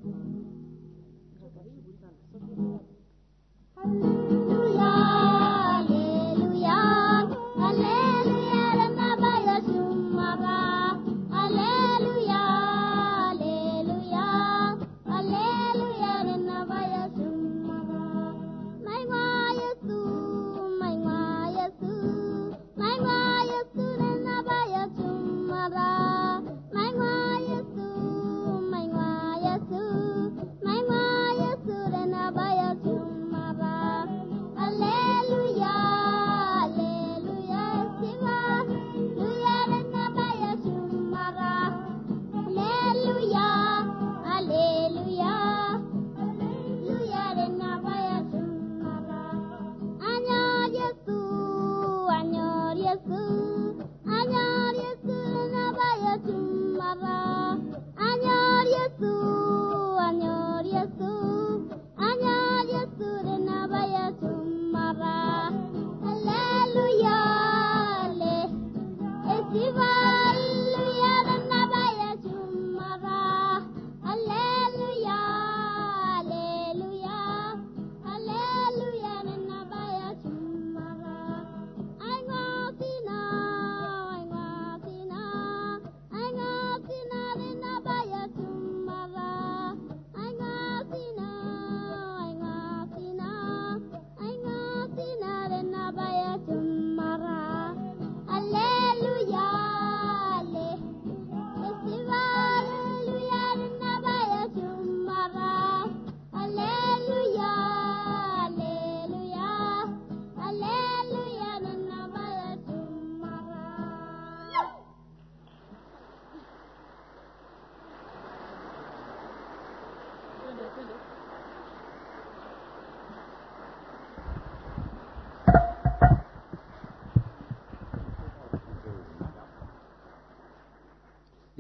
Speaker 2: Halleluja, Halleluja, Halleluja, Renabaya Shumara. Halleluja, Halleluja, Halleluja, Renabaya Shumara. My Yesu,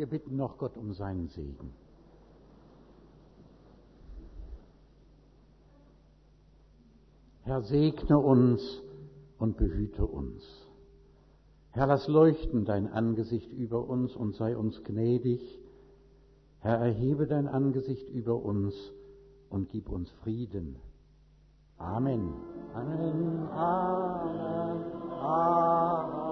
Speaker 4: bitten noch Gott um seinen Segen. Herr, segne uns und behüte uns. Herr, lass leuchten dein Angesicht über uns und sei uns gnädig. Herr, erhebe dein Angesicht über uns und gib uns Frieden. Amen. Amen. Amen. Amen.